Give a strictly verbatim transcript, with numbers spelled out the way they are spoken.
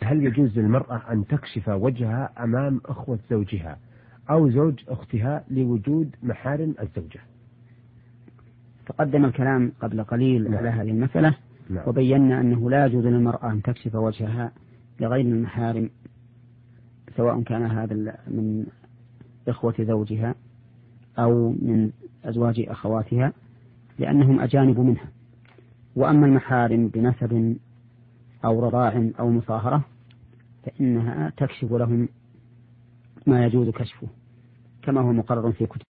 هل يجوز للمرأة أن تكشف وجهها أمام أخوة زوجها أو زوج أختها لوجود محارم الزوجة؟ تقدم الكلام قبل قليل نعم. على هذه المسألة. نعم. وبينا أنه لا يجوز للمرأة أن تكشف وجهها لغير المحارم، سواء كان هذا من إخوة زوجها أو من أزواج أخواتها، لأنهم أجانب منها. وأما المحارم بنسب أو رضاع أو مصاهرة فإنها تكشف لهم ما يجوز كشفه، كما هو مقرر في كتب